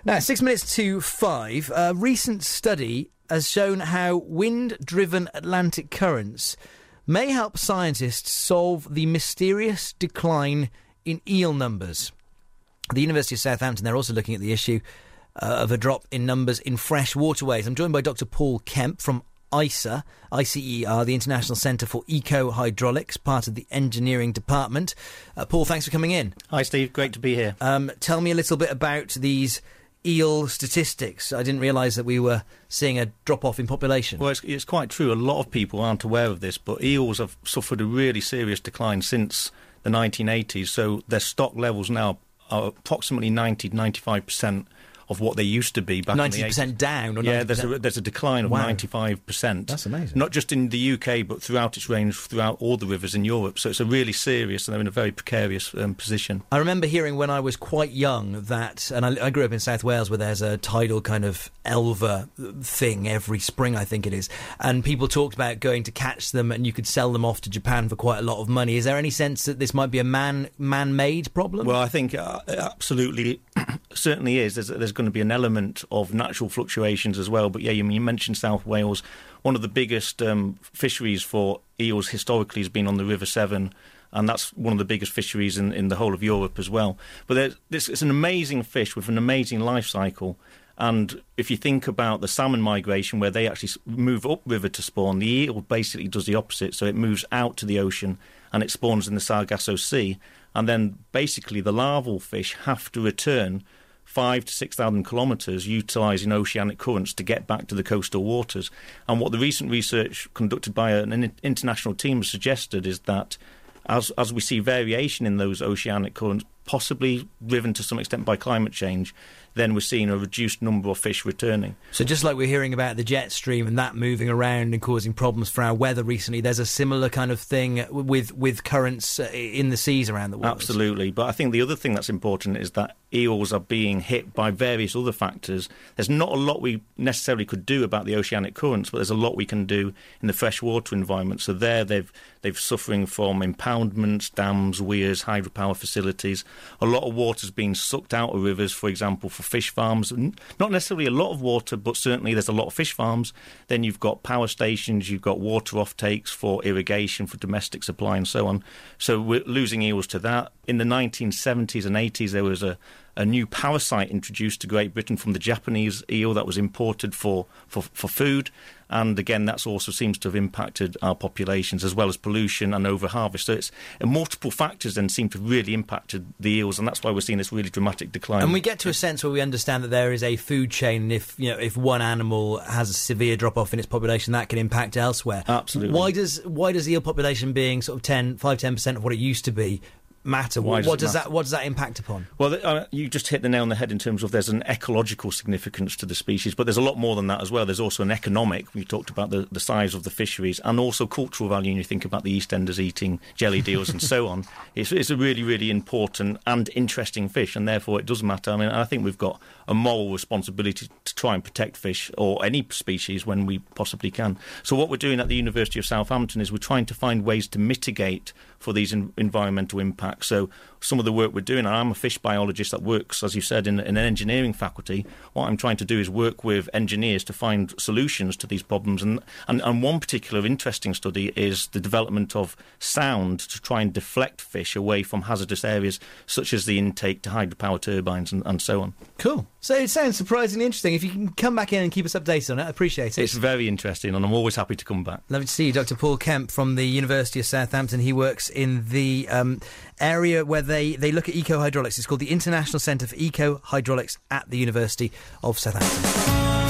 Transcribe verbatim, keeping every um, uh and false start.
Now, six minutes to five. A recent study has shown how wind-driven Atlantic currents may help scientists solve the mysterious decline in eel numbers. The University of Southampton, they're also looking at the issue uh, of a drop in numbers in fresh waterways. I'm joined by Doctor Paul Kemp from I C E R, I C E R, the International Centre for Eco-Hydraulics, part of the engineering department. Uh, Paul, thanks for coming in. Hi, Steve. Great to be here. Um, tell me a little bit about these eel statistics. I didn't realise that we were seeing a drop-off in population. Well, it's, it's quite true. A lot of people aren't aware of this, but eels have suffered a really serious decline since the nineteen eighties, so their stock levels now are approximately ninety to ninety-five percent of what they used to be back ninety percent in the eighties. down? Or yeah, ninety percent? there's a, there's a decline of Wow. ninety-five percent. That's amazing. Not just in the U K, but throughout its range, throughout all the rivers in Europe. So it's a really serious, and they're in a very precarious um, position. I remember hearing when I was quite young that, and I, I grew up in South Wales where there's a tidal kind of elver thing every spring, I think it is, and people talked about going to catch them and you could sell them off to Japan for quite a lot of money. Is there any sense that this might be a man, man-made problem? Well, I think uh, it absolutely certainly is. There's, there's going to be an element of natural fluctuations as well. But yeah, you, you mentioned South Wales. One of the biggest um, fisheries for eels historically has been on the River Severn, and that's one of the biggest fisheries in, in the whole of Europe as well. But this it's an amazing fish with an amazing life cycle. And if you think about the salmon migration, where they actually move upriver to spawn, the eel basically does the opposite. So it moves out to the ocean and it spawns in the Sargasso Sea. And then basically the larval fish have to return five to six thousand kilometres, utilising oceanic currents to get back to the coastal waters. And what the recent research conducted by an international team has suggested is that as as we see variation in those oceanic currents, possibly driven to some extent by climate change, then we're seeing a reduced number of fish returning. So just like we're hearing about the jet stream and that moving around and causing problems for our weather recently, there's a similar kind of thing with with currents in the seas around the world. Absolutely. But I think the other thing that's important is that eels are being hit by various other factors. There's not a lot we necessarily could do about the oceanic currents, but there's a lot we can do in the freshwater environment. So there they've they've suffering from impoundments, dams, weirs, hydropower facilities. A lot of water's being sucked out of rivers, for example, for fish farms. Not necessarily a lot of water, but certainly there's a lot of fish farms. Then you've got power stations, you've got water offtakes for irrigation, for domestic supply and so on. So we're losing eels to that. In the nineteen seventies and eighties, there was a, a new parasite introduced to Great Britain from the Japanese eel that was imported for, for, for food. And again, that also seems to have impacted our populations, as well as pollution and overharvest. So it's uh, multiple factors then seem to have really impacted the eels, and that's why we're seeing this really dramatic decline. And we get to a sense where we understand that there is a food chain, and if you know if one animal has a severe drop off in its population, that can impact elsewhere. Absolutely. Why does why does eel population being sort of ten, five, ten percent of what it used to be matter? Why what does does matter? that what does that impact upon? Well, uh, you just hit the nail on the head in terms of there's an ecological significance to the species, but there's a lot more than that as well. There's also an economic. We talked about the, the size of the fisheries, and also cultural value. And you think about the EastEnders eating jelly deals and so on. It's, it's a really, really important and interesting fish, and therefore it does matter. I mean, I think we've got a moral responsibility to try and protect fish or any species when we possibly can. So what we're doing at the University of Southampton is we're trying to find ways to mitigate for these in, environmental impacts. So some of the work we're doing, and I'm a fish biologist that works, as you said, in, in an engineering faculty. What I'm trying to do is work with engineers to find solutions to these problems. And, and, and one particular interesting study is the development of sound to try and deflect fish away from hazardous areas, such as the intake to hydropower turbines and, and so on. Cool. So it sounds surprisingly interesting. If you can come back in and keep us updated on it, I appreciate it. It's very interesting, and I'm always happy to come back. Lovely to see you, Doctor Paul Kemp from the University of Southampton. He works in the um, area where they, they look at eco-hydraulics. It's called the International Centre for Eco-Hydraulics at the University of Southampton.